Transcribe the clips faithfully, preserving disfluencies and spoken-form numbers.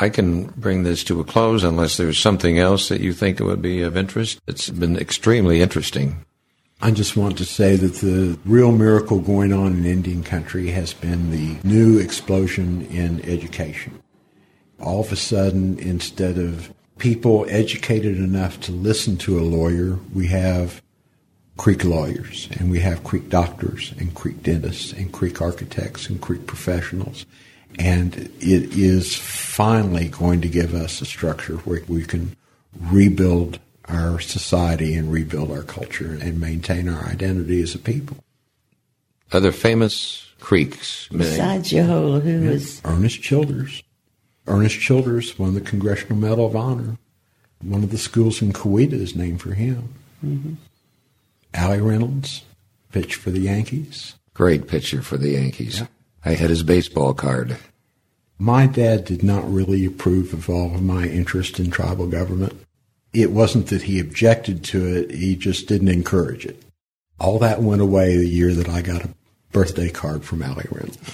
I can bring this to a close unless there's something else that you think would be of interest. It's been extremely interesting. I just want to say that the real miracle going on in Indian country has been the new explosion in education. All of a sudden, instead of people educated enough to listen to a lawyer, we have Creek lawyers, and we have Creek doctors, and Creek dentists, and Creek architects, and Creek professionals. And it is finally going to give us a structure where we can rebuild our society and rebuild our culture and maintain our identity as a people. Other famous Creeks? Besides Jehola, who yeah. was... Ernest Childers. Ernest Childers won the Congressional Medal of Honor. One of the schools in Coweta is named for him. Mm-hmm. Allie Reynolds, pitched for the Yankees. Great pitcher for the Yankees. Yeah. I had his baseball card. My dad did not really approve of all of my interest in tribal government. It wasn't that he objected to it, he just didn't encourage it. All that went away the year that I got a birthday card from Allie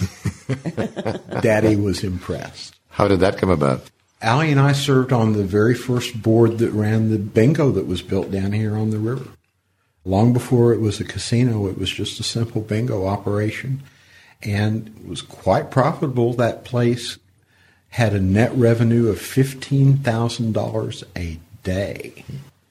Reynolds. Daddy was impressed. How did that come about? Allie and I served on the very first board that ran the bingo that was built down here on the river. Long before it was a casino, it was just a simple bingo operation. And it was quite profitable. That place had a net revenue of fifteen thousand dollars a day.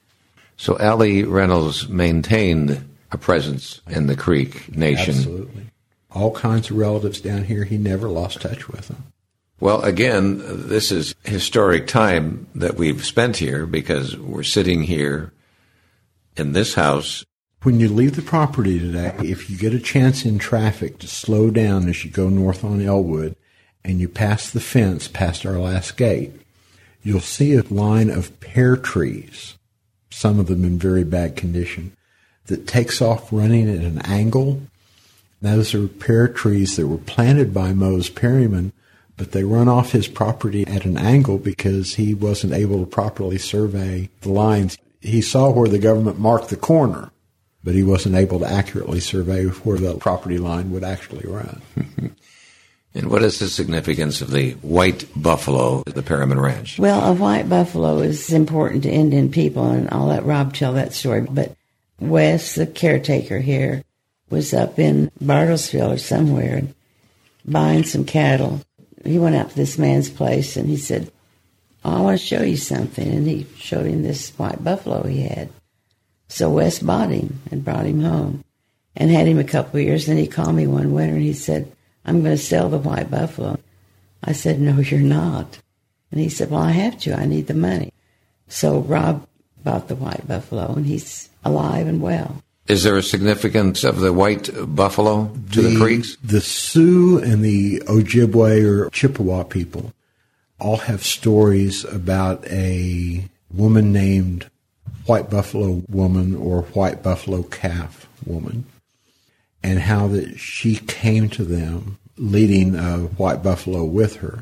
So Allie Reynolds maintained a presence in the Creek Nation. Absolutely. All kinds of relatives down here. He never lost touch with them. Well, again, this is historic time that we've spent here because we're sitting here in this house. When you leave the property today, if you get a chance in traffic to slow down as you go north on Elwood and you pass the fence past our last gate, you'll see a line of pear trees, some of them in very bad condition, that takes off running at an angle. Those are pear trees that were planted by Mose Perryman, but they run off his property at an angle because he wasn't able to properly survey the lines. He saw where the government marked the corner, but he wasn't able to accurately survey where the property line would actually run. And what is the significance of the white buffalo at the Perryman Ranch? Well, a white buffalo is important to Indian people, and I'll let Rob tell that story. But Wes, the caretaker here, was up in Bartlesville or somewhere buying some cattle. He went out to this man's place, and he said, oh, I want to show you something. And he showed him this white buffalo he had. So Wes bought him and brought him home and had him a couple of years. And he called me one winter, and he said, I'm going to sell the white buffalo. I said, no, you're not. And he said, well, I have to. I need the money. So Rob bought the white buffalo, and he's alive and well. Is there a significance of the white buffalo to the, the Creeks? The Sioux and the Ojibwe or Chippewa people all have stories about a woman named White Buffalo Woman or White Buffalo Calf Woman, and how that she came to them leading a white buffalo with her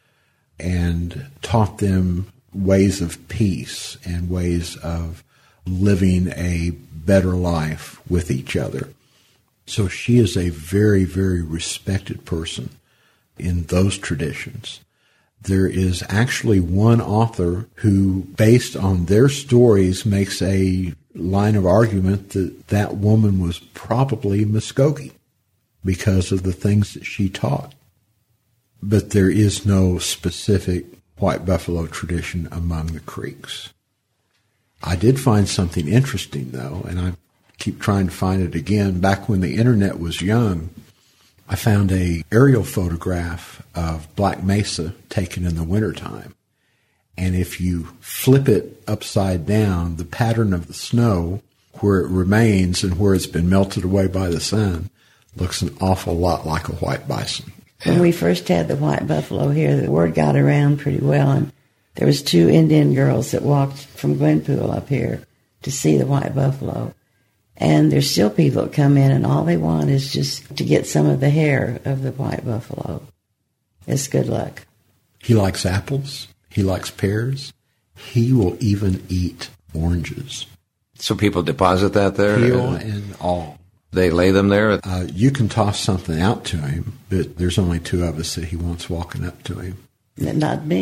and taught them ways of peace and ways of living a better life with each other. So she is a very, very respected person in those traditions. There is actually one author who, based on their stories, makes a line of argument that that woman was probably Muskogee because of the things that she taught. But there is no specific white buffalo tradition among the Creeks. I did find something interesting, though, and I keep trying to find it again. Back when the internet was young, I found a aerial photograph of Black Mesa taken in the wintertime. And if you flip it upside down, the pattern of the snow, where it remains and where it's been melted away by the sun, looks an awful lot like a white bison. When we first had the white buffalo here, the word got around pretty well, and there was two Indian girls that walked from Glenpool up here to see the white buffalo. And there's still people that come in, and all they want is just to get some of the hair of the white buffalo. It's good luck. He likes apples. He likes pears. He will even eat oranges. So people deposit that there? Peel and all. They lay them there? Uh, you can toss something out to him, but there's only two of us that he wants walking up to him. Not me.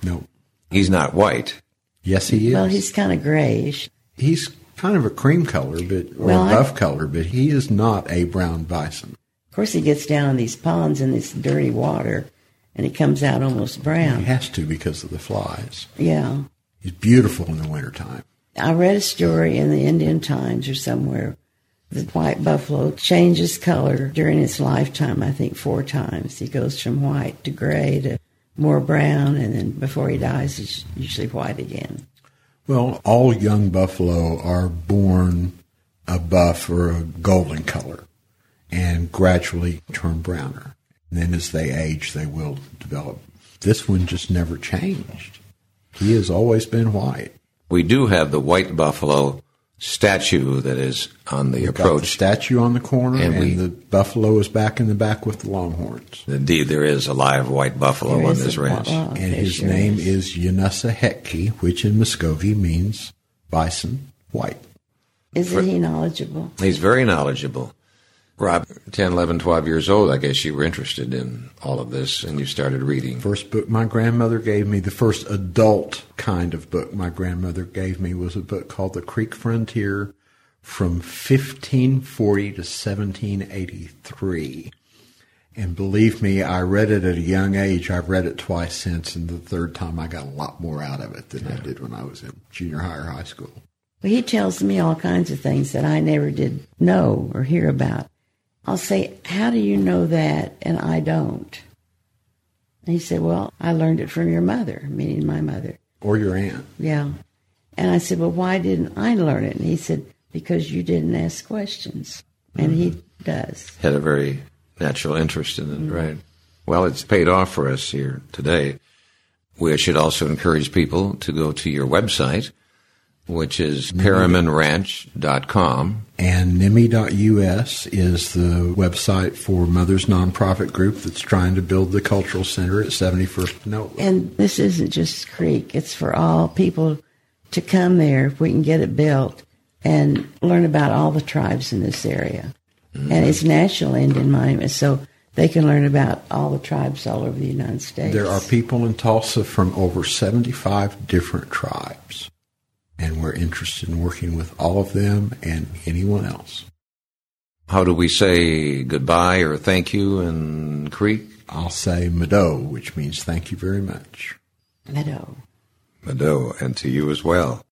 No. He's not white. Yes, he is. Well, he's kind of grayish. He's kind of a cream color, but or Well, a buff I- color, but he is not a brown bison. Of course, he gets down in these ponds in this dirty water, and he comes out almost He brown. has to because of the flies. Yeah. He's beautiful in the wintertime. I read a story in the Indian Times or somewhere. The white buffalo changes color during its lifetime, I think four times. He goes from white to gray to more brown, and then before he dies, he's usually white again. Well, all young buffalo are born a buff or a golden color and gradually turn browner. And then as they age, they will develop. This one just never changed. He has always been white. We do have the white buffalo statue that is on the We've got the approach. statue on the corner, And and, we- the buffalo is back in the back with the longhorns. Indeed, there is a live white buffalo There on is this a- ranch. wow, And there his sure name is. is Yanusa Hetke, which in Muscovy means bison white. Isn't he knowledgeable? He's very knowledgeable. Rob, ten, eleven, twelve years old, I guess you were interested in all of this, and you started reading. First book my grandmother gave me, the first adult kind of book my grandmother gave me was a book called The Creek Frontier from fifteen forty to seventeen eighty-three. And believe me, I read it at a young age. I've read it twice since, and the third time I got a lot more out of it than I did when I was in junior high or high school. Well, he tells me all kinds of things that I never did know or hear about. I'll say, how do you know that? And I don't. And he said, well, I learned it from your mother, meaning my mother. Or your aunt. Yeah. And I said, well, why didn't I learn it? And he said, because you didn't ask questions. And he does. Had a very natural interest in it, right? Well, it's paid off for us here today. We should also encourage people to go to your website, which is perriman ranch dot com. And N M I dot U S is the website for Mother's nonprofit group that's trying to build the cultural center at seventy-first Panola. And this isn't just Creek. It's for all people to come there if we can get it built and learn about all the tribes in this area. Mm-hmm. And it's National Indian Monument, so they can learn about all the tribes all over the United States. There are people in Tulsa from over seventy-five different tribes, and we're interested in working with all of them and anyone else. How do we say goodbye or thank you in Creek? I'll say Mado, which means thank you very much. Meadow. Mado, and to you as well.